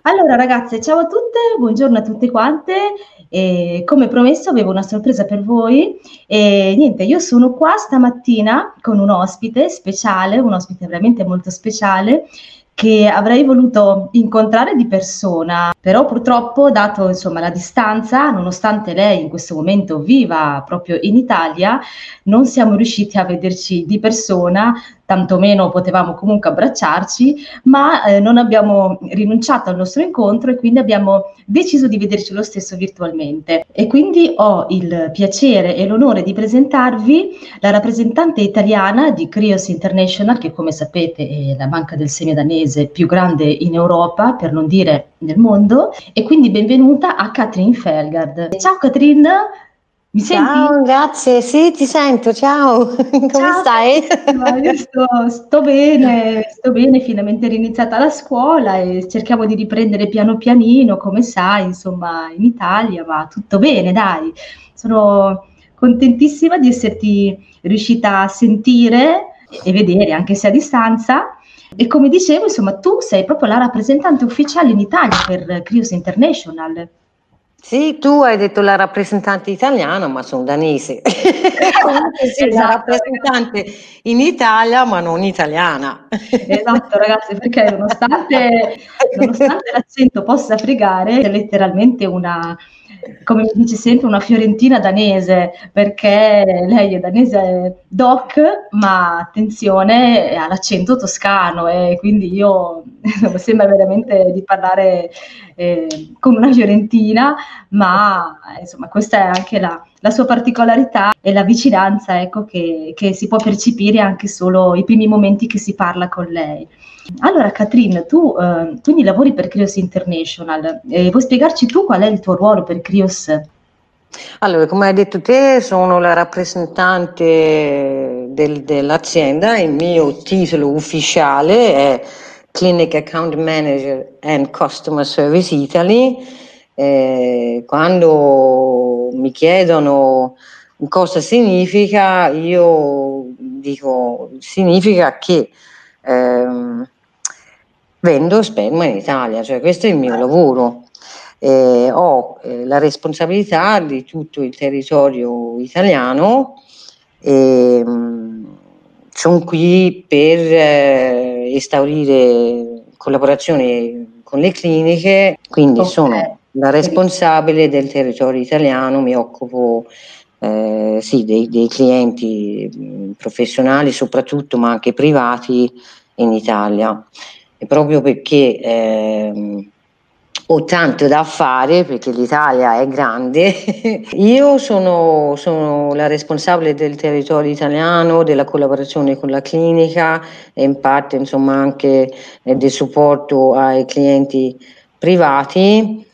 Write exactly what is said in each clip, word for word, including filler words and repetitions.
Allora ragazze, ciao a tutte, buongiorno a tutte quante. E come promesso avevo una sorpresa per voi e niente, io sono qua stamattina con un ospite speciale, un ospite veramente molto speciale che avrei voluto incontrare di persona, però purtroppo, dato insomma la distanza, nonostante lei in questo momento viva proprio in Italia, non siamo riusciti a vederci di persona, tantomeno potevamo comunque abbracciarci, ma eh, non abbiamo rinunciato al nostro incontro e quindi abbiamo deciso di vederci lo stesso virtualmente. E quindi ho il piacere e l'onore di presentarvi la rappresentante italiana di Krios International, che come sapete è la banca del seme danese più grande in Europa, per non dire nel mondo, e quindi benvenuta a Katrin Felgard. Ciao Katrin, mi senti? Ciao, grazie. Sì, ti sento. Ciao, come Ciao stai? carissima, io sto, sto bene, sto bene, finalmente è riniziata la scuola e cerchiamo di riprendere piano pianino, come sai, insomma, in Italia, ma tutto bene, dai. Sono contentissima di esserti riuscita a sentire e vedere, anche se a distanza. E come dicevo, insomma, tu sei proprio la rappresentante ufficiale in Italia per Krios International. Sì, tu hai detto la rappresentante italiana, ma sono danese. Comunque sì, la Esatto, ragazzi. rappresentante in Italia, ma non italiana. Esatto ragazzi, perché nonostante, nonostante l'accento possa fregare, è letteralmente una, come mi dice sempre, una fiorentina danese, perché lei è danese doc, ma attenzione, ha l'accento toscano e quindi io sembra veramente di parlare eh, con una fiorentina, ma insomma questa è anche la, la sua particolarità e la vicinanza, ecco, che, che si può percepire anche solo i primi momenti che si parla con lei. Allora, Katrin, tu eh, quindi lavori per Krios International, eh, vuoi spiegarci tu qual è il tuo ruolo per Krios? Allora, come hai detto te, sono la rappresentante del- dell'azienda, il mio titolo ufficiale è Clinic Account Manager and Customer Service Italy. Eh, quando mi chiedono cosa significa, io dico significa che ehm, vendo sperma in Italia, cioè questo è il mio lavoro. Eh, ho eh, la responsabilità di tutto il territorio italiano e sono qui per eh, esaurire collaborazione con le cliniche, quindi Ok, sono la responsabile del territorio italiano, mi occupo eh, sì, dei, dei clienti mh, professionali soprattutto, ma anche privati in Italia. E proprio perché ehm, ho tanto da fare, perché l'Italia è grande, io sono, sono la responsabile del territorio italiano, della collaborazione con la clinica e in parte insomma anche eh, del supporto ai clienti privati,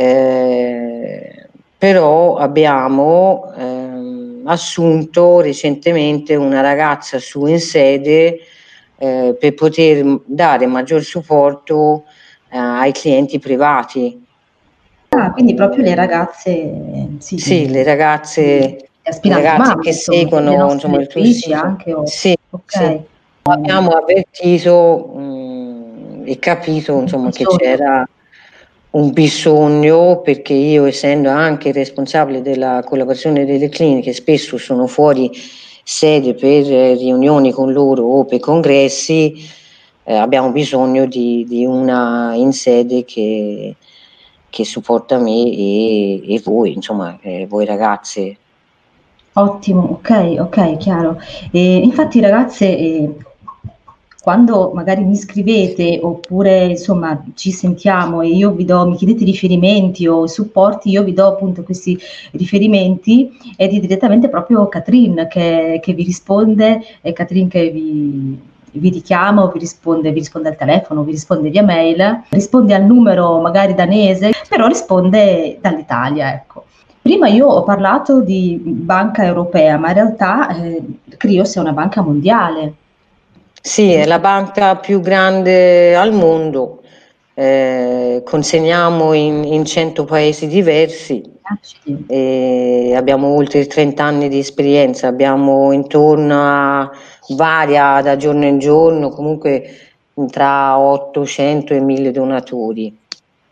eh, però abbiamo ehm, assunto recentemente una ragazza su in sede eh, per poter dare maggior supporto eh, ai clienti privati. ah, quindi proprio le ragazze, sì, Sì, le, le ragazze, le le aspiranti ragazze mamme, che insomma, le seguono nostre insomma, il tuo lettrici sito. anche, o- Sì, sì. ok. Abbiamo avvertito mh, e capito insomma, che Bisogno. c'era un bisogno, perché io, essendo anche responsabile della collaborazione delle cliniche, spesso sono fuori sede per eh, riunioni con loro o per congressi, eh, abbiamo bisogno di, di una in sede che, che supporta me e, e voi, insomma, eh, voi ragazze. Ottimo, ok, ok, chiaro. E infatti ragazze, eh, quando magari mi scrivete oppure insomma ci sentiamo e io vi do, mi chiedete riferimenti o supporti, io vi do appunto questi riferimenti ed è direttamente proprio Katrin che, che vi risponde, è Katrin che vi, vi richiama o vi risponde, vi risponde al telefono, vi risponde via mail, risponde al numero magari danese, però risponde dall'Italia, ecco. Prima io ho parlato di banca europea, ma in realtà eh, Krios è una banca mondiale, Sì, è la giusto? banca più grande al mondo. Eh, consegniamo in, in cento paesi diversi Accidenti. e abbiamo oltre trenta anni di esperienza, abbiamo intorno a, varia da giorno in giorno, comunque tra ottocento e mille donatori.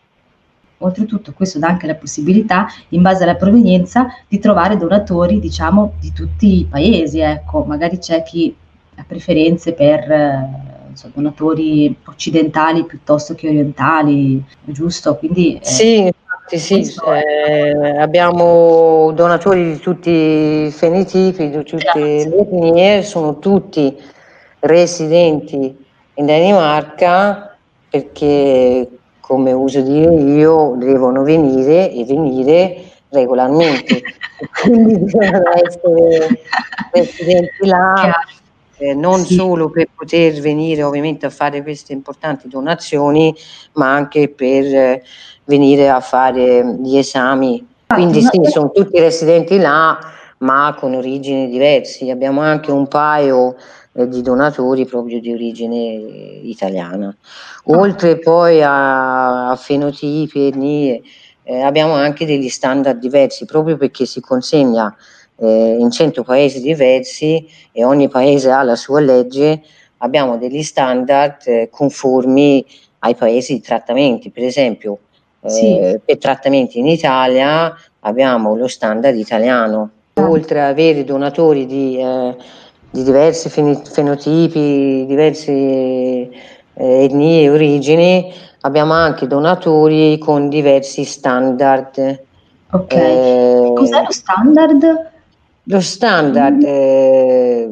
Oltretutto questo dà anche la possibilità, in base alla provenienza, di trovare donatori, diciamo, di tutti i paesi, ecco. Magari c'è chi ha preferenze per, eh, non so, donatori occidentali piuttosto che orientali, giusto? Quindi eh, Sì, infatti sì, questo eh, abbiamo donatori di tutti i fenotipi, di tutte Grazie. le etnie, sono tutti residenti in Danimarca perché, come uso dire io, devono venire e venire regolarmente. Quindi devono essere residenti là, Chiaro. eh, non Sì. solo per poter venire ovviamente a fare queste importanti donazioni, ma anche per eh, venire a fare gli esami. Infatti Quindi una sì, sono tutti residenti là, ma con origini diverse. Abbiamo anche un paio eh, di donatori proprio di origine italiana. ah, Oltre poi a, a fenotipi, etnie, eh, abbiamo anche degli standard diversi, proprio perché si consegna eh, in cento paesi diversi e ogni paese ha la sua legge. Abbiamo degli standard eh, conformi ai paesi di trattamenti. Per esempio, sì, eh, per trattamenti in Italia abbiamo lo standard italiano. Oltre ad avere donatori di, eh, di diversi fenotipi, diverse eh, etnie e origini, abbiamo anche donatori con diversi standard. ok. E cos'è Eh, lo standard? lo standard eh,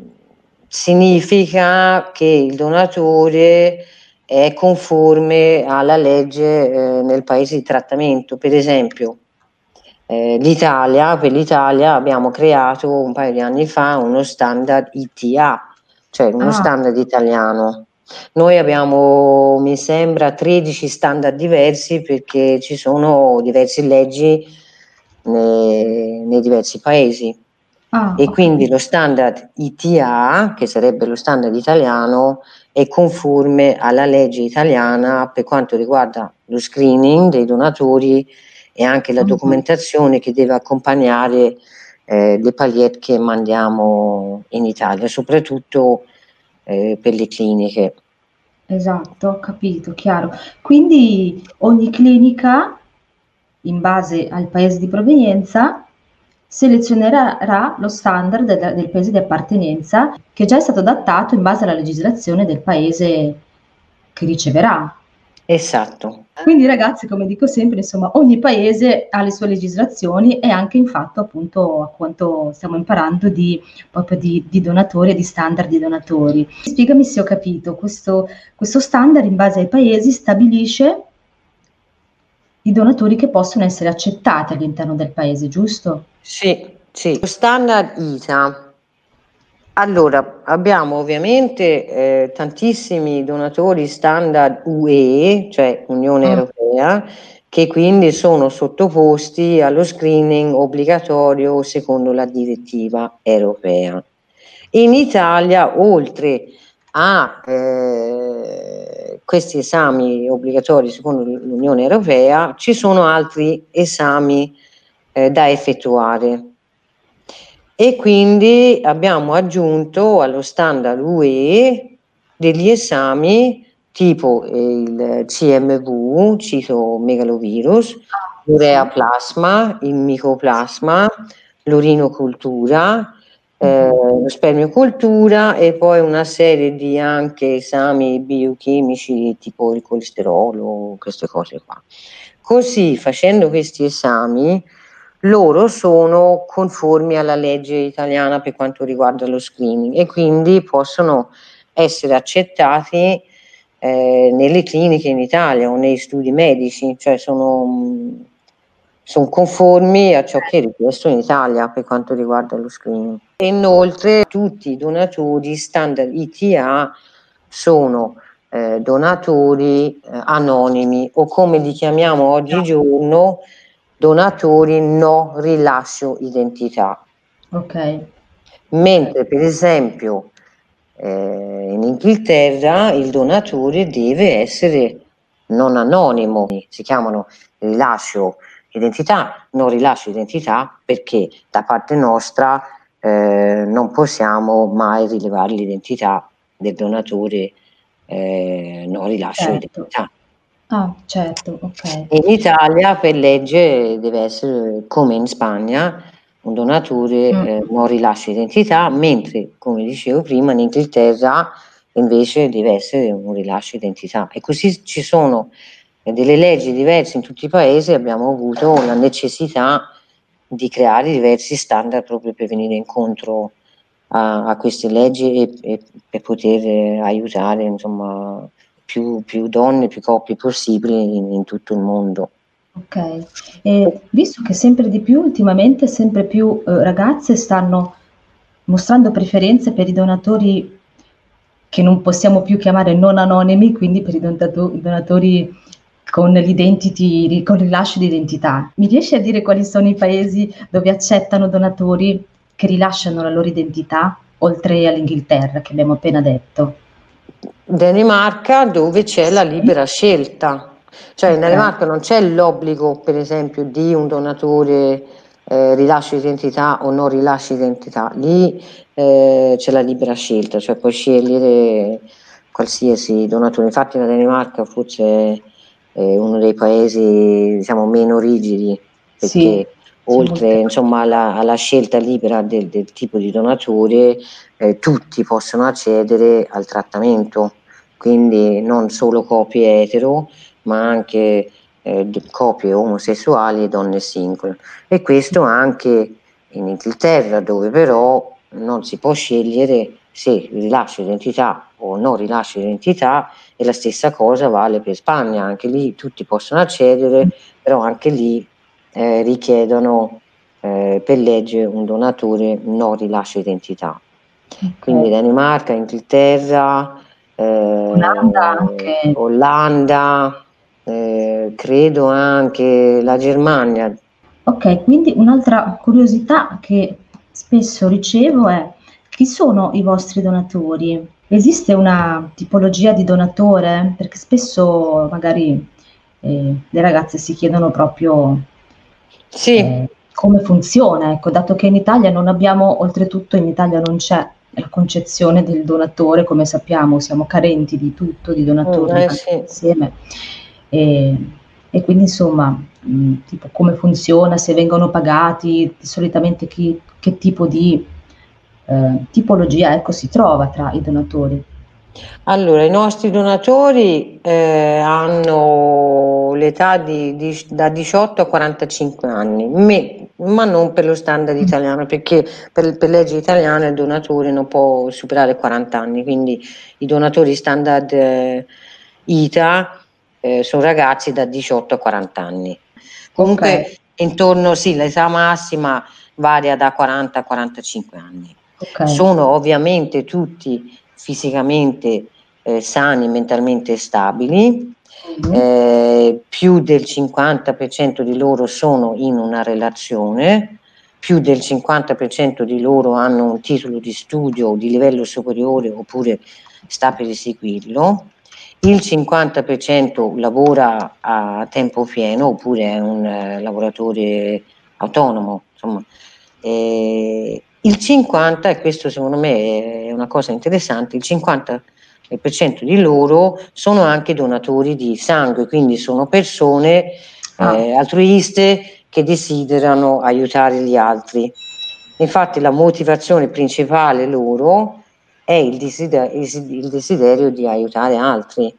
significa che il donatore è conforme alla legge eh, nel paese di trattamento. Per esempio, eh, l'Italia, per l'Italia abbiamo creato un paio di anni fa uno standard I T A, cioè uno Ah, standard italiano. Noi abbiamo, mi sembra, tredici standard diversi perché ci sono diverse leggi nei, nei diversi paesi. ah, E ho quindi capito. lo standard I T A, che sarebbe lo standard italiano, è conforme alla legge italiana per quanto riguarda lo screening dei donatori e anche la Mhm. documentazione che deve accompagnare eh, le palliette che mandiamo in Italia, soprattutto eh, per le cliniche. Esatto, ho capito, chiaro. Quindi ogni clinica, in base al paese di provenienza, selezionerà lo standard del, del paese di appartenenza che già è stato adattato in base alla legislazione del paese che riceverà. Esatto. Quindi ragazzi, come dico sempre, insomma, ogni paese ha le sue legislazioni e anche in fatto, appunto, a quanto stiamo imparando di, proprio di, di donatori e di standard di donatori. Spiegami se ho capito, questo, questo standard in base ai paesi stabilisce i donatori che possono essere accettati all'interno del paese, giusto? Sì, sì. Lo standard I T A. Allora, abbiamo ovviamente eh, tantissimi donatori standard U E, cioè Unione Mm. Europea, che quindi sono sottoposti allo screening obbligatorio secondo la direttiva europea. In Italia, oltre a eh, questi esami obbligatori secondo l'Unione Europea, ci sono altri esami eh, da effettuare. E quindi abbiamo aggiunto allo standard U E degli esami tipo il C M V, citomegalovirus, Ah, l'urea sì. plasma, il micoplasma, l'urinocultura, eh, Mhm. lo spermiocultura e poi una serie di anche esami biochimici tipo il colesterolo, queste cose qua. Così, facendo questi esami, loro sono conformi alla legge italiana per quanto riguarda lo screening e quindi possono essere accettati eh, nelle cliniche in Italia o nei studi medici, cioè sono, sono conformi a ciò che è richiesto in Italia per quanto riguarda lo screening. E inoltre tutti i donatori standard I T A sono eh, donatori eh, anonimi o come li chiamiamo oggigiorno donatori no rilascio identità. Ok. Ok. Mentre per esempio eh, in Inghilterra il donatore deve essere non anonimo, si chiamano rilascio identità, non rilascio identità perché da parte nostra eh, non possiamo mai rilevare l'identità del donatore eh, non rilascio Certo. identità. Ah, certo, okay. In Italia per legge deve essere, come in Spagna, un donatore Mh. eh, non rilascia identità, mentre, come dicevo prima, in Inghilterra invece deve essere un rilascio identità. E così ci sono eh, delle leggi diverse in tutti i paesi, abbiamo avuto la necessità di creare diversi standard proprio per venire incontro a, a queste leggi e, e per poter eh, aiutare insomma più, più donne, più coppie possibili in, in tutto il mondo. Okay. E visto che sempre di più ultimamente, sempre più, uhm, ragazze stanno mostrando preferenze per i donatori che non possiamo più chiamare non anonimi, quindi per i dontato i donatori con l'identity ri con rilascio di identità. Mi riesci a dire quali sono i paesi dove accettano donatori che rilasciano la loro identità, oltre all'Inghilterra che abbiamo appena detto? Danimarca, dove c'è la Sì, libera scelta, cioè in okay. Danimarca non c'è l'obbligo, per esempio, di un donatore eh, rilascio identità o non rilascio identità, lì eh, c'è la libera scelta, cioè puoi scegliere qualsiasi donatore. Infatti la Danimarca forse è uno dei paesi diciamo meno rigidi, Sì, perché c'è molta oltre insomma alla, alla scelta libera del, del tipo di donatore, eh, tutti possono accedere al trattamento, quindi non solo coppie etero, ma anche eh, coppie omosessuali e donne single. E questo anche in Inghilterra, dove però non si può scegliere se rilascio identità o non rilascio identità, e la stessa cosa vale per Spagna, anche lì tutti possono accedere, però anche lì eh, richiedono eh, per legge un donatore non rilascia identità. Quindi Okay. Danimarca, Inghilterra, Olanda eh, anche. Olanda, eh, credo anche la Germania. Okay, quindi un'altra curiosità che spesso ricevo è: chi sono i vostri donatori? Esiste una tipologia di donatore? Perché spesso magari, ehm, le ragazze si chiedono proprio, ehm, Sì, come funziona, ecco, dato che in Italia non abbiamo oltretutto in Italia non c'è la concezione del donatore, come sappiamo, siamo carenti di tutto, di mm, donatori eh anche sì. insieme. Ehm, e quindi insomma, mhmm, tipo come funziona, se vengono pagati, solitamente chi che tipo di, ehm, tipologia, ecco, si trova tra i donatori. Allora, i nostri donatori eh, hanno l'età di, di- da diciotto a quarantacinque anni, me- ma non per lo standard Mh. italiano, perché per, per legge italiana il donatore non può superare quaranta anni, quindi i donatori standard eh, I T A eh, sono ragazzi da diciotto a quaranta anni. Okay, Comunque, intorno, sì, l'età massima varia da quaranta a quarantacinque anni. okay. Sono ovviamente tutti fisicamente eh, sani, mentalmente stabili, Mh-mh. eh, più del cinquanta per cento di loro sono in una relazione, più del cinquanta per cento di loro hanno un titolo di studio di livello superiore oppure sta per eseguirlo, il cinquanta per cento lavora a tempo pieno oppure è un eh, lavoratore autonomo, insomma. Eh, il cinquanta, e questo secondo me è una cosa interessante, il cinquanta per cento di loro sono anche donatori di sangue, quindi sono persone Ah, eh, altruiste che desiderano aiutare gli altri. Infatti la motivazione principale loro è il desiderio, il desiderio di aiutare altri.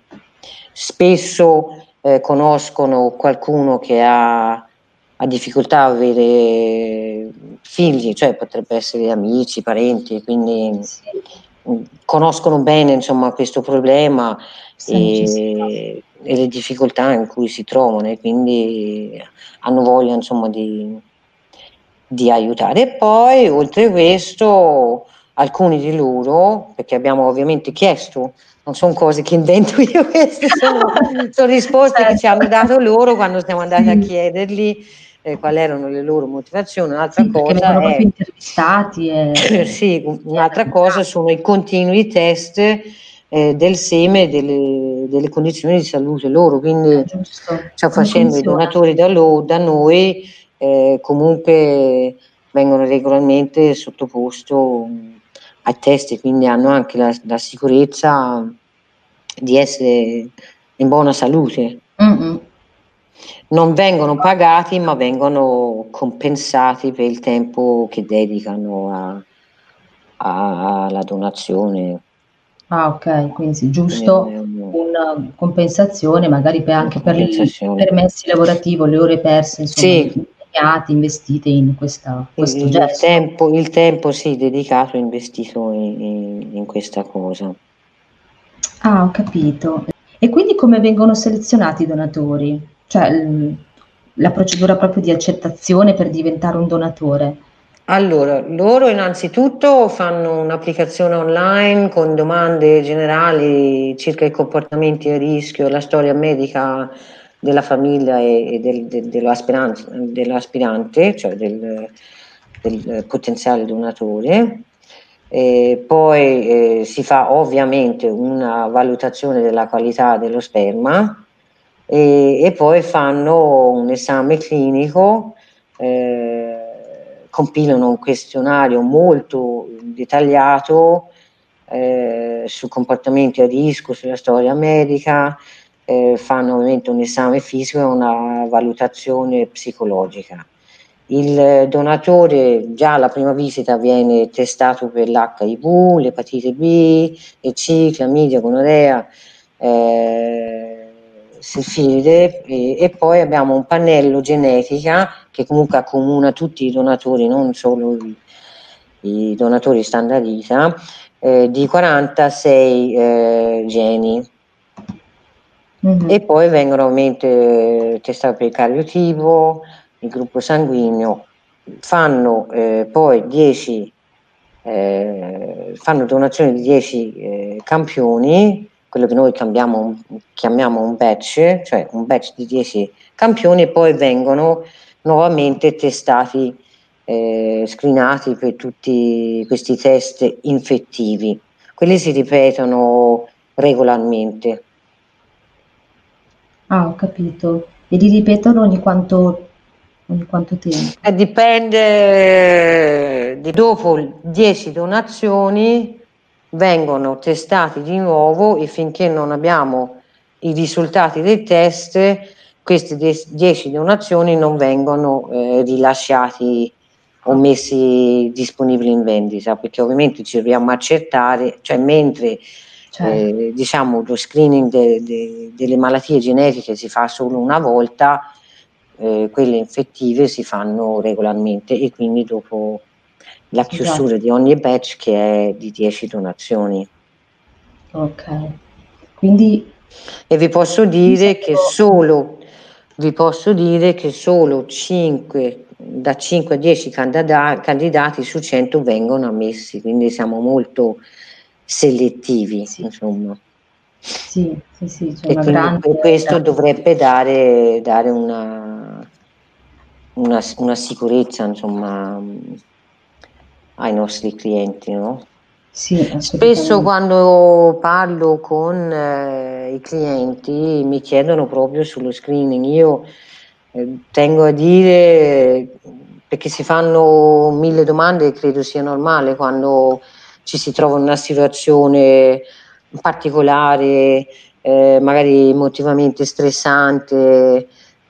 Spesso eh, conoscono qualcuno che ha, ha difficoltà a avere figli, cioè potrebbe essere amici, parenti, quindi sì, mh, conoscono bene insomma questo problema questa necessità. e, e le difficoltà in cui si trovano e quindi hanno voglia insomma di, di aiutare. E poi oltre questo alcuni di loro, perché abbiamo ovviamente chiesto, non sono cose che invento io, queste sono, sono risposte che ci Certo. hanno dato loro quando siamo andati a Sì. chiedergli eh, quali erano le loro motivazioni. Un'altra Sì, perché cosa vengono proprio è, intervistati e sì, un'altra chiedono cosa esatto. sono i continui test eh, del seme e delle, delle condizioni di salute loro, È quindi giusto. cioè, Come facendo i funziona? donatori da, lo- da noi eh, comunque vengono regolarmente sottoposto mh, ai test e quindi hanno anche la, la sicurezza di essere in buona salute. Mm-mm. Non vengono pagati, ma vengono compensati per il tempo che dedicano a, a- alla donazione. Ah, ok, quindi sì, Quindi non è giusto un- una compensazione magari per- una anche per il compensazione. permessi lavorativo, le ore perse, insomma, Sì, impegnate, investite in questa- il, questo il gesto. tempo, il tempo sì, dedicato, investito in, in- in questa cosa. Ah, ho capito. E quindi come vengono selezionati i donatori? Cioè, il- la procedura proprio di accettazione per diventare un donatore. Allora, loro innanzitutto fanno un'applicazione online con domande generali circa i comportamenti a rischio, la storia medica della famiglia e, e del- de- dell'aspirante, dell'aspirante, cioè del, del potenziale donatore. E poi eh, si fa ovviamente una valutazione della qualità dello sperma e, e poi fanno un esame clinico, eh, compilano un questionario molto dettagliato eh, su comportamenti a rischio, sulla storia medica, eh, fanno ovviamente un esame fisico e una valutazione psicologica. Il donatore già alla prima visita viene testato per l'H I V, l'epatite B, E C, clamidia, gonorrea, eh, sifilide e, e poi abbiamo un pannello genetica che comunque accomuna tutti i donatori, non solo i, i donatori standard vita, eh, di quarantasei eh, geni. Mhm. E poi vengono ovviamente testati per il cariotipo, il gruppo sanguigno, fanno eh, poi dieci, eh, fanno donazione di dieci eh, campioni, quello che noi cambiamo, chiamiamo un batch, cioè un batch di dieci campioni, e poi vengono nuovamente testati, eh, screenati per tutti questi test infettivi. Quelli si ripetono regolarmente. Ah, ho capito. E li ripetono ogni quanto, ogni quanto tempo? Eh, dipende, di dopo dieci donazioni vengono testati di nuovo e finché non abbiamo i risultati dei test, queste dieci donazioni non vengono eh, rilasciati o messi disponibili in vendita, perché ovviamente ci dobbiamo accertare, cioè mentre Certo, eh, diciamo lo screening de, de, delle malattie genetiche si fa solo una volta, eh, quelle infettive si fanno regolarmente e quindi dopo la esatto. chiusura di ogni batch che è di dieci donazioni. Ok. Quindi E vi posso io dire che sapevo. solo, vi posso dire che solo cinque, da cinque a dieci candida- candidati su cento vengono ammessi, quindi siamo molto selettivi, Sì, insomma. sì, sì, sì, c'è E una quindi grande, que- questo grande. dovrebbe dare, dare una, una, una sicurezza, insomma, ai nostri clienti, no? Sì, Spesso assolutamente. quando parlo con eh, i clienti mi chiedono proprio sullo screening. Io eh, tengo a dire, perché si fanno mille domande, e credo sia normale quando ci si trova in una situazione particolare, eh, magari emotivamente stressante,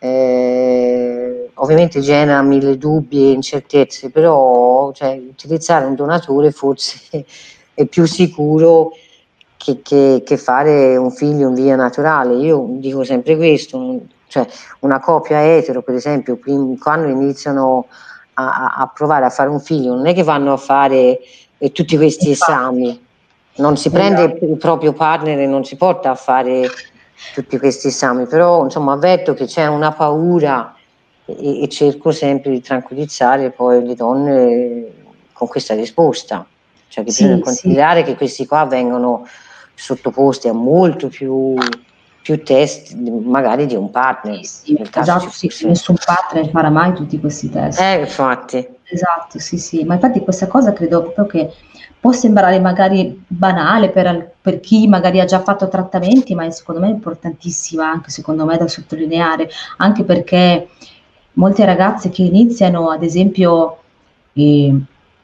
eh, ovviamente genera mille dubbi e incertezze, però cioè, utilizzare un donatore forse è più sicuro che, che, che fare un figlio in via naturale. Io dico sempre questo, cioè una coppia etero, per esempio, quando iniziano a, a provare a fare un figlio, non è che vanno a fare eh, tutti questi Infatti, esami, non si prende esatto. il proprio partner e non si porta a fare tutti questi esami, però insomma avverto che c'è una paura e, e cerco sempre di tranquillizzare poi le donne con questa risposta, cioè che bisogna Sì, sì. considerare che questi qua vengono sottoposti a molto più, più test magari di un Sì, partner, sì, nel caso ci esatto, sì, fosse. nessun partner farà mai tutti questi test. Eh, infatti. Esatto, sì, sì, ma infatti questa cosa credo proprio che può sembrare magari banale per, al- per chi magari ha già fatto trattamenti, ma è, secondo me è importantissima, anche secondo me da sottolineare, anche perché molte ragazze che iniziano, ad esempio, eh,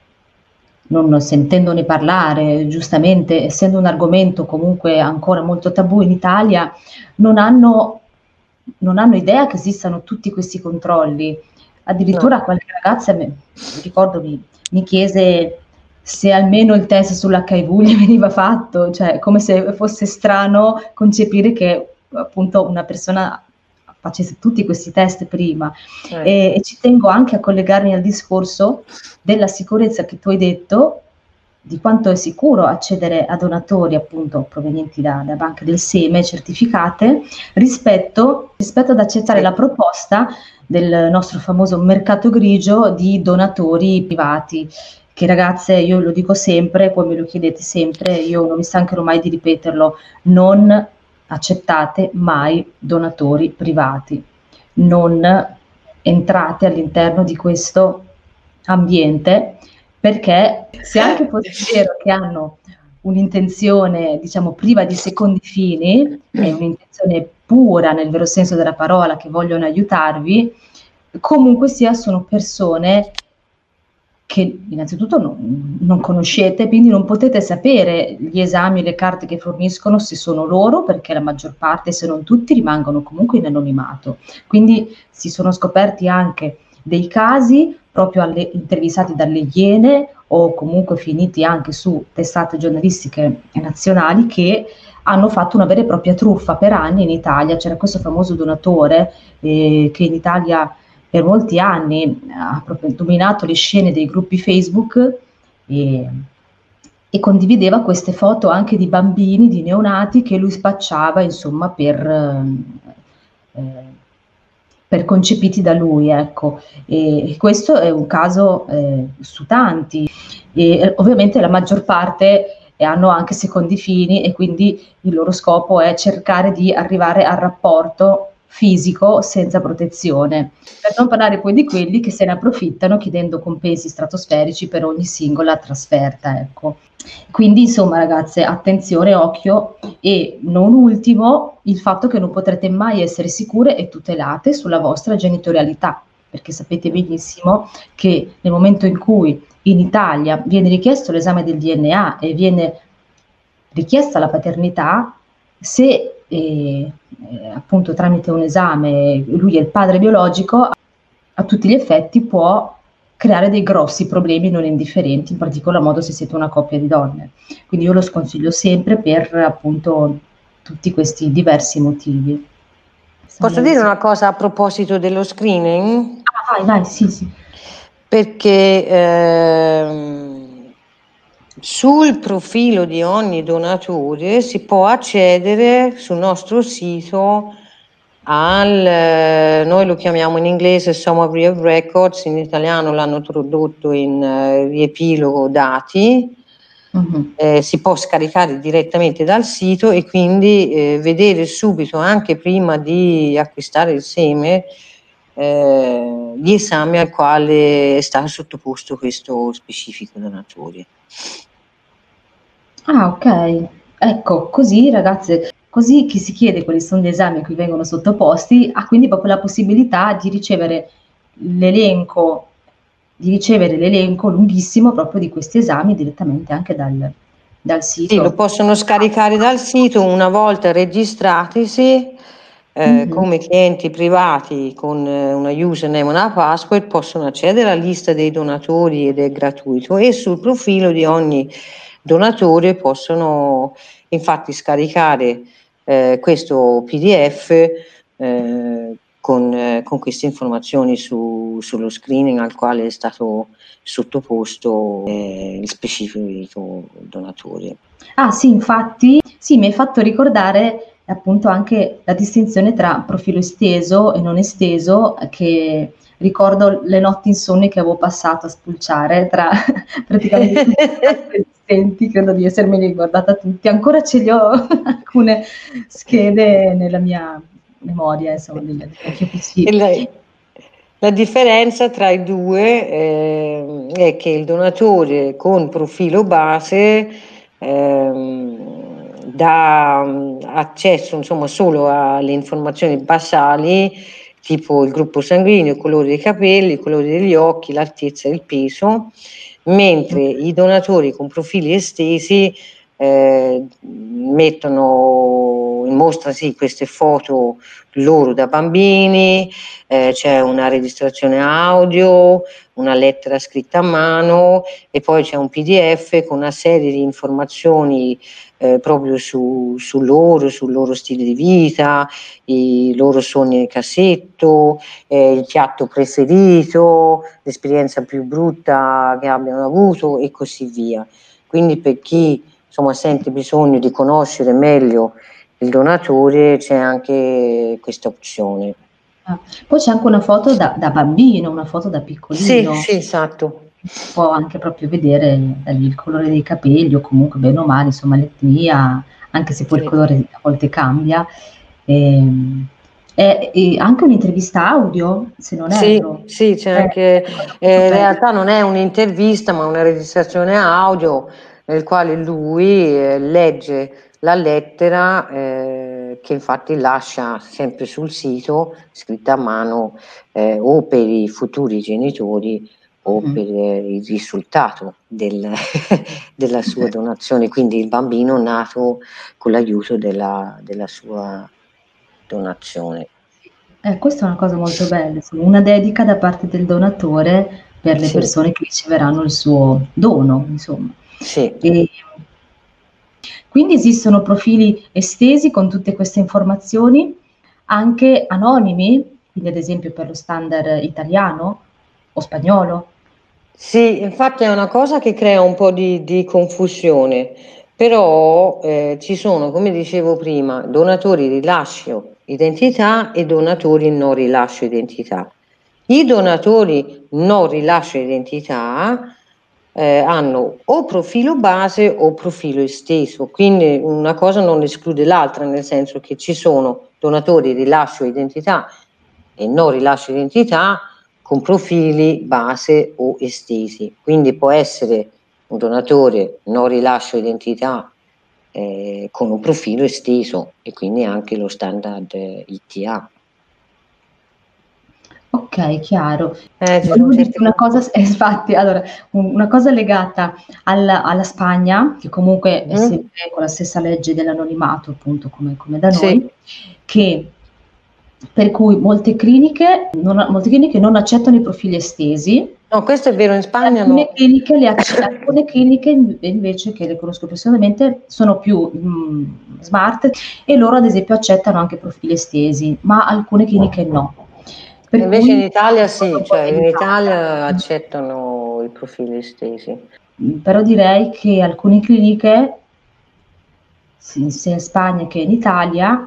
non sentendone parlare, giustamente, essendo un argomento comunque ancora molto tabù in Italia, non hanno non hanno idea che esistano tutti questi controlli. Addirittura No. qualche ragazza, mi ricordo, mi, mi chiese se almeno il test sull'H I V gli veniva fatto, cioè come se fosse strano concepire che appunto una persona facesse tutti questi test prima. Eh. E, e ci tengo anche a collegarmi al discorso della sicurezza che tu hai detto, di quanto è sicuro accedere a donatori appunto provenienti da, da banche del seme certificate rispetto, rispetto ad accettare Sì. la proposta del nostro famoso mercato grigio di donatori privati, che ragazze, io lo dico sempre, poi me lo chiedete sempre, io non mi stancherò mai di ripeterlo, non accettate mai donatori privati, non entrate all'interno di questo ambiente, perché se anche fosse vero che hanno un'intenzione, diciamo, priva di secondi fini, è un'intenzione pura nel vero senso della parola, che vogliono aiutarvi, comunque sia sono persone che innanzitutto non, non conoscete, quindi non potete sapere gli esami e le carte che forniscono se sono loro, perché la maggior parte, se non tutti, rimangono comunque in anonimato. Quindi si sono scoperti anche dei casi proprio alle, intervistati dalle Iene o comunque finiti anche su testate giornalistiche nazionali che hanno fatto una vera e propria truffa. Per anni in Italia c'era questo famoso donatore eh, che in Italia per molti anni ha proprio dominato le scene dei gruppi Facebook e, e condivideva queste foto anche di bambini, di neonati che lui spacciava insomma per, eh, per concepiti da lui, ecco. E questo è un caso eh, su tanti e ovviamente la maggior parte hanno anche secondi fini e quindi il loro scopo è cercare di arrivare al rapporto fisico senza protezione, per non parlare poi di quelli che se ne approfittano chiedendo compensi stratosferici per ogni singola trasferta, ecco. Quindi insomma ragazze, attenzione, occhio, e non ultimo il fatto che non potrete mai essere sicure e tutelate sulla vostra genitorialità, perché sapete benissimo che nel momento in cui in Italia viene richiesto l'esame del D N A e viene richiesta la paternità, se eh, eh, appunto tramite un esame lui è il padre biologico, a tutti gli effetti può creare dei grossi problemi non indifferenti, in particolar modo se siete una coppia di donne. Quindi io lo sconsiglio sempre per appunto tutti questi diversi motivi. Posso dire una cosa a proposito dello screening? Ah, vai, vai, sì, sì. Perché ehm, sul profilo di ogni donatore si può accedere sul nostro sito al, noi lo chiamiamo in inglese Summary of Records, in italiano l'hanno tradotto in uh, riepilogo dati. Uh-huh. Eh, si può scaricare direttamente dal sito e quindi eh, vedere subito, anche prima di acquistare il seme, eh, gli esami al quale è stato sottoposto questo specifico donatore. Ah, ok. Ecco, così ragazze, così chi si chiede quali sono gli esami a cui vengono sottoposti ha quindi proprio la possibilità di ricevere l'elenco, di ricevere l'elenco lunghissimo proprio di questi esami direttamente anche dal, dal sito. Sì, lo possono scaricare dal sito una volta registratisi eh, mm-hmm. come clienti privati con eh, una username e una password, possono accedere alla lista dei donatori ed è gratuito, e sul profilo di ogni donatore possono infatti scaricare eh, questo P D F eh, con, eh, con queste informazioni su, sullo screening al quale è stato sottoposto eh, il specifico donatore. Ah sì, infatti, sì, mi hai fatto ricordare appunto anche la distinzione tra profilo esteso e non esteso, che ricordo le notti insonni che avevo passato a spulciare tra praticamente tutti i esistenti, credo di essermeli ricordata tutti, ancora ce li ho alcune schede nella mia memoria, insomma, del vecchio P C. La, la differenza tra i due eh, è che il donatore con profilo base ehm, dà accesso insomma solo alle informazioni basali, tipo il gruppo sanguigno, il colore dei capelli, il colore degli occhi, l'altezza e il peso, mentre i donatori con profili estesi eh, mettono in mostra sì, queste foto loro da bambini, eh, c'è una registrazione audio, una lettera scritta a mano e poi c'è un P D F con una serie di informazioni eh, proprio su, su loro, sul loro stile di vita, i loro sogni nel cassetto, eh, il piatto preferito, l'esperienza più brutta che abbiano avuto e così via. Quindi per chi insomma sente bisogno di conoscere meglio il donatore c'è anche questa opzione. Ah, poi c'è anche una foto da, da bambino, una foto da Sì, piccolino. sì, esatto. Si può anche proprio vedere da lì il colore dei capelli o comunque bene o male, insomma, l'etnia, anche se poi il Sì. colore a volte cambia. Ehm, E, e anche un'intervista audio, se non Sì, erro. sì, c'è È anche, una cosa eh, molto in bella. realtà non è un'intervista, ma una registrazione audio nel quale lui eh, legge la lettera eh, che infatti lascia sempre sul sito, scritta a mano, eh, o per i futuri genitori o Mhm. per eh, il risultato del- della sua donazione, quindi il bambino nato con l'aiuto della, della sua donazione. Eh, questa è una cosa molto bella, insomma, una dedica da parte del donatore per le Sì, persone che riceveranno il suo dono, insomma. sì. E quindi esistono profili estesi con tutte queste informazioni, anche anonimi, quindi ad esempio per lo standard italiano o spagnolo. Sì, infatti è una cosa che crea un po' di, di confusione, però eh, ci sono, come dicevo prima, donatori rilascio identità e donatori non rilascio identità. I donatori non rilascio identità eh, hanno o profilo base o profilo esteso, quindi una cosa non esclude l'altra, nel senso che ci sono donatori rilascio identità e non rilascio identità con profili base o estesi, quindi può essere un donatore non rilascio identità eh, con un profilo esteso e quindi anche lo standard eh, I T A. Ok, chiaro. Eh, ci sono Volevo dirti certe una cose. cosa, eh, infatti, allora, un- una cosa legata alla, alla Spagna, che comunque è Mm? sempre con la stessa legge dell'anonimato, appunto, come, come da noi, Sì, che per cui molte cliniche non, molte cliniche non accettano i profili estesi, no, questo è vero, in e Spagna alcune no. cliniche, le acce- alcune cliniche invece, che le conosco personalmente, sono più mm, smart e loro ad esempio accettano anche profili estesi, ma alcune cliniche no. Per Invece in cui Italia sono sì, un po' cioè in delicata. Italia accettano i profili estesi. Però direi che alcune cliniche, sì, sia in Spagna che in Italia,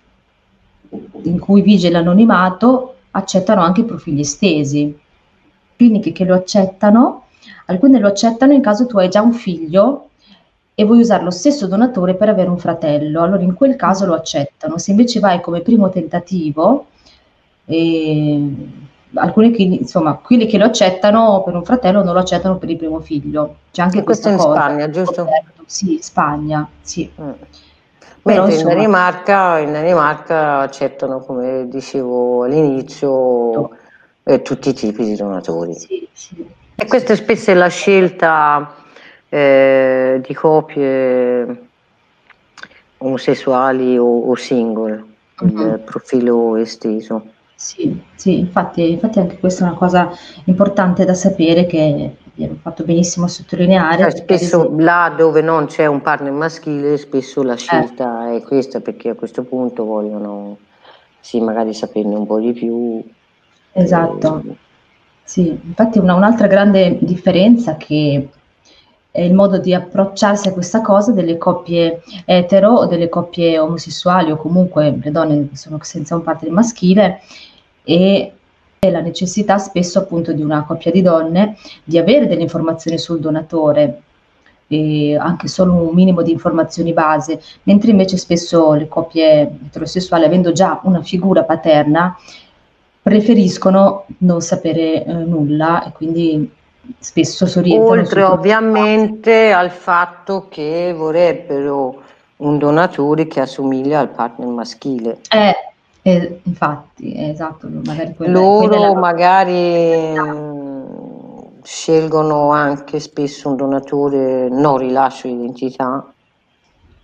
in cui vige l'anonimato, accettano anche i profili estesi. Cliniche che lo accettano, alcune lo accettano in caso tu hai già un figlio e vuoi usare lo stesso donatore per avere un fratello, allora in quel caso lo accettano. Se invece vai come primo tentativo, eh, alcune cliniche, insomma, quelli che lo accettano per un fratello non lo accettano per il primo figlio. C'è anche E questo questa è in cosa che Spagna, ho giusto? scoperto. Sì, Spagna, sì. Mm. Però Mentre in insomma, Danimarca, in Danimarca accettano, come dicevo all'inizio, eh, tutti i tipi di donatori. sì, sì, E sì. questa spesso è la scelta eh, di coppie omosessuali o, o single, Mhm. il profilo esteso. Sì, sì, infatti, infatti anche questa è una cosa importante da sapere che abbiamo fatto benissimo a sottolineare Cioè, perché ad spesso esempio, là dove non c'è un partner maschile, spesso la eh, scelta è questa perché a questo punto vogliono, sì, magari saperne un po' di più. esatto, eh, sì, infatti una, un'altra grande differenza che è il modo di approcciarsi a questa cosa delle coppie etero o delle coppie omosessuali o comunque le donne che sono senza un partner maschile e la necessità spesso appunto di una coppia di donne di avere delle informazioni sul donatore, e anche solo un minimo di informazioni base, mentre invece spesso le coppie eterosessuali, avendo già una figura paterna, preferiscono non sapere eh, nulla e quindi spesso si orientano Oltre sui profili base. ovviamente al fatto che vorrebbero un donatore che assomiglia al partner maschile. Eh, eh, infatti, eh, esatto, magari quella, quella è la Loro loro magari priorità. mh, scelgono anche spesso un donatore non rilascio identità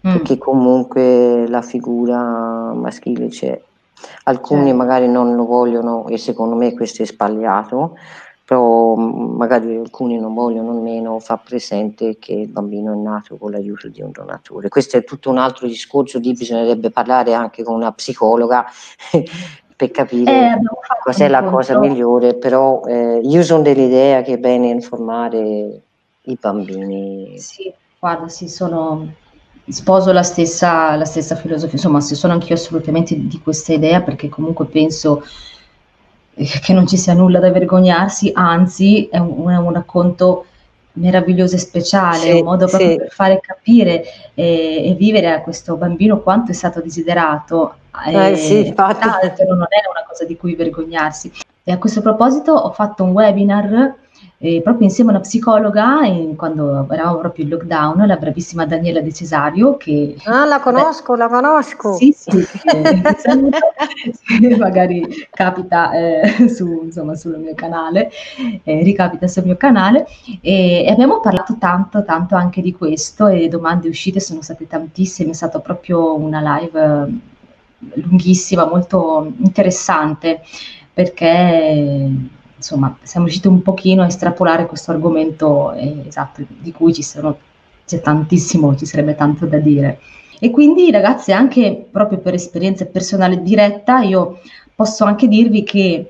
Mm. perché comunque la figura maschile c'è. Alcuni Certo. magari non lo vogliono e secondo me questo è sbagliato, però magari alcuni non vogliono nemmeno far presente che il bambino è nato con l'aiuto di un donatore. Questo è tutto un altro discorso, di bisognerebbe parlare anche con una psicologa per capire Eh, abbiamo fatto un cos'è la cosa incontro. migliore, però eh, io sono dell'idea che è bene informare i bambini. Sì, guarda, sì, sono sposo la stessa, la stessa filosofia, insomma, sì, sono anch'io assolutamente di questa idea perché comunque penso eh, che non ci sia nulla da vergognarsi, anzi è un, è un racconto meraviglioso e speciale, è un Sì, modo proprio sì, per fare capire e, e vivere a questo bambino quanto è stato desiderato. eh, sì, E, infatti. altro, non è una cosa di cui vergognarsi. E a questo proposito ho fatto un webinar eh, proprio insieme a una psicologa in- quando eravamo proprio in lockdown, la bravissima Daniela De Cesario, che Ah, la vabbè, conosco, la conosco. sì, sì, eh, che saluto, se magari capita eh, su, insomma, sul mio canale, eh, ricapita sul mio canale, e, e abbiamo parlato tanto, tanto anche di questo, e le domande uscite sono state tantissime, è stata proprio una live eh, lunghissima, molto interessante, perché insomma siamo riusciti un pochino a estrapolare questo argomento, eh, esatto, di cui ci sono, c'è tantissimo, ci sarebbe tanto da dire. E quindi ragazze, anche proprio per esperienza personale diretta, io posso anche dirvi che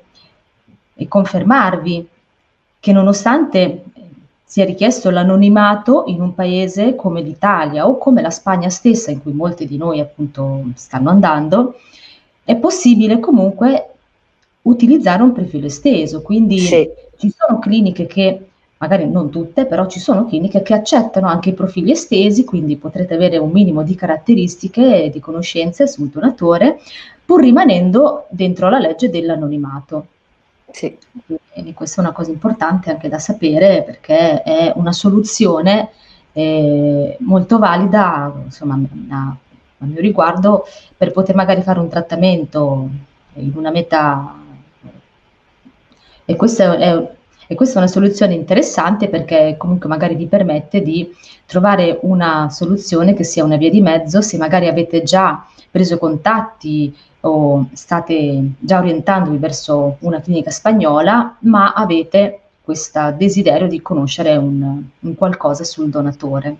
e confermarvi che nonostante sia richiesto l'anonimato in un paese come l'Italia o come la Spagna stessa, in cui molti di noi appunto stanno andando, è possibile comunque utilizzare un profilo esteso. Quindi Sì, ci sono cliniche che, magari non tutte, però ci sono cliniche che accettano anche i profili estesi, quindi potrete avere un minimo di caratteristiche e di conoscenze sul donatore, pur rimanendo dentro la legge dell'anonimato. sì. Quindi questa è una cosa importante anche da sapere perché è una soluzione eh, molto valida, insomma, a, a mio riguardo, per poter magari fare un trattamento in una meta. E questa è, e questa è una soluzione interessante perché comunque magari vi permette di trovare una soluzione che sia una via di mezzo se magari avete già preso contatti o state già orientandovi verso una clinica spagnola, ma avete questo desiderio di conoscere un, un qualcosa sul donatore.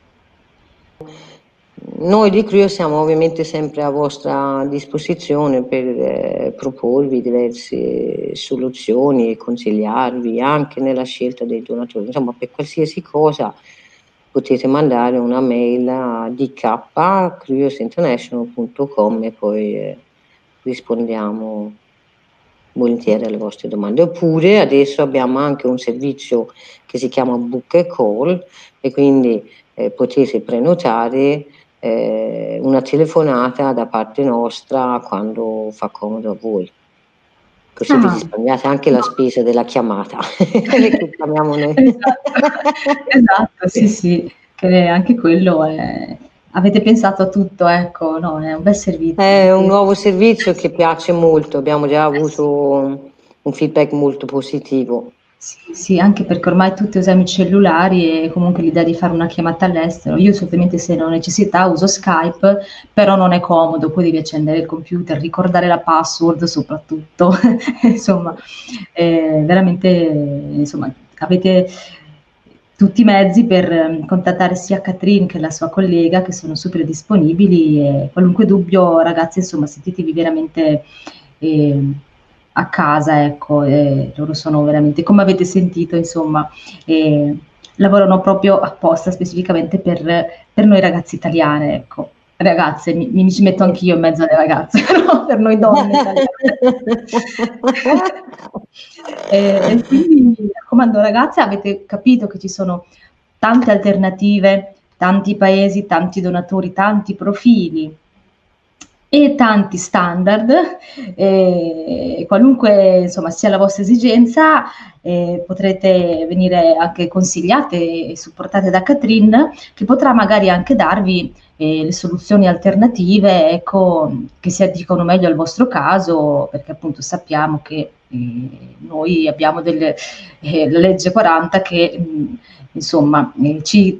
Noi di Crio siamo ovviamente sempre a vostra disposizione per eh, proporvi diverse soluzioni e consigliarvi anche nella scelta dei donatori. Insomma, per qualsiasi cosa potete mandare una mail a d k chiocciola curious international punto com e poi eh, rispondiamo volentieri alle vostre domande. Oppure adesso abbiamo anche un servizio che si chiama Book a Call e quindi eh, potete prenotare eh, una telefonata da parte nostra quando fa comodo a voi. Così vi Ah, risparmiate anche la spesa della chiamata. Perché chiamiamo noi. esatto, esatto, sì, sì, che anche quello è. Avete pensato a tutto, ecco, no, è un bel servizio. È un Sì. nuovo servizio che piace molto, abbiamo già Eh sì. avuto un feedback molto positivo. Sì, sì, anche perché ormai tutti usiamo i cellulari e comunque l'idea di fare una chiamata all'estero. Io solitamente se ne ho necessità uso Skype, però non è comodo, poi devi accendere il computer, ricordare la password soprattutto. Insomma, eh, veramente, insomma, avete tutti i mezzi per eh, contattare sia Catherine che la sua collega che sono super disponibili e qualunque dubbio, ragazzi, insomma, sentitevi veramente eh, a casa, ecco, eh, loro sono veramente, come avete sentito, insomma, eh, lavorano proprio apposta specificamente per, per noi ragazze italiane, ecco. Ragazze, mi, mi ci metto anch'io in mezzo alle ragazze, no? Per noi donne italiane. e, e quindi mi raccomando, ragazze, avete capito che ci sono tante alternative, tanti paesi, tanti donatori, tanti profili e tanti standard, eh, qualunque insomma sia la vostra esigenza, eh, potrete venire anche consigliate e supportate da Catherine, che potrà magari anche darvi eh, le soluzioni alternative, ecco, che si addicono meglio al vostro caso, perché appunto sappiamo che eh, noi abbiamo delle, eh, la legge quaranta che mh, insomma eh, ci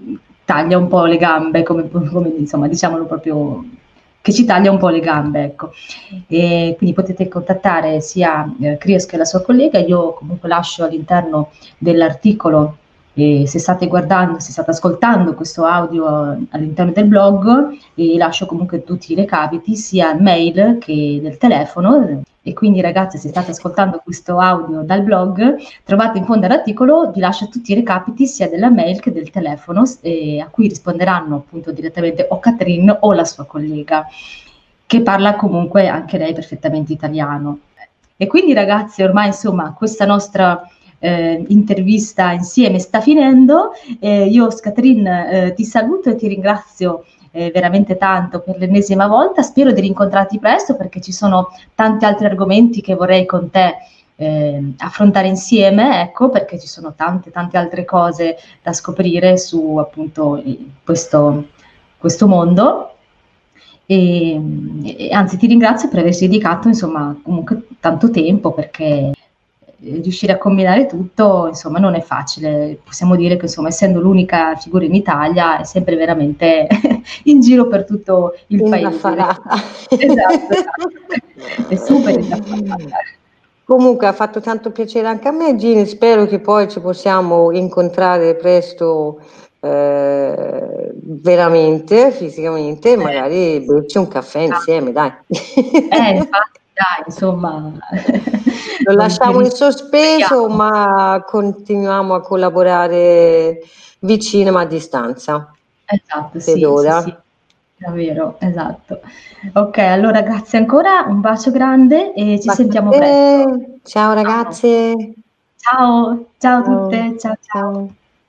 taglia un po' le gambe, come, come insomma, diciamolo proprio, che ci taglia un po' le gambe, ecco. E quindi potete contattare sia eh, Krios che la sua collega. Io comunque lascio all'interno dell'articolo, e se state guardando, se state ascoltando questo audio all'interno del blog, e lascio comunque tutti i recapiti, sia mail che del telefono. E quindi ragazzi, se state ascoltando questo audio dal blog, trovate in fondo all'articolo, vi lascio tutti i recapiti sia della mail che del telefono, eh, a cui risponderanno appunto direttamente o Catherine o la sua collega, che parla comunque anche lei perfettamente italiano. E quindi ragazzi, ormai insomma questa nostra eh, intervista insieme sta finendo. Eh, io Catherine eh, ti saluto e ti ringrazio eh, veramente tanto per l'ennesima volta. Spero di rincontrarti presto, perché ci sono tanti altri argomenti che vorrei con te eh, affrontare insieme, ecco, perché ci sono tante tante altre cose da scoprire su appunto questo, questo mondo. E, e anzi ti ringrazio per averci dedicato insomma comunque tanto tempo, perché riuscire a combinare tutto insomma non è facile. Possiamo dire che insomma, essendo l'unica figura in Italia, è sempre veramente in giro per tutto il paese. Esatto, esatto. È super indaffarata. Comunque ha fatto tanto piacere anche a me, Gini, spero che poi ci possiamo incontrare presto, eh, veramente, fisicamente, eh. magari berci un caffè insieme, dai. Eh, infatti, dai, insomma. Lo lasciamo in sospeso, ma continuiamo a collaborare vicino ma a distanza. Esatto, sì, sì, sì, davvero, esatto. Ok, allora grazie ancora, un bacio grande e ci Bacio sentiamo presto. Ciao ragazze. Ciao, ciao a tutte, ciao ciao. ciao.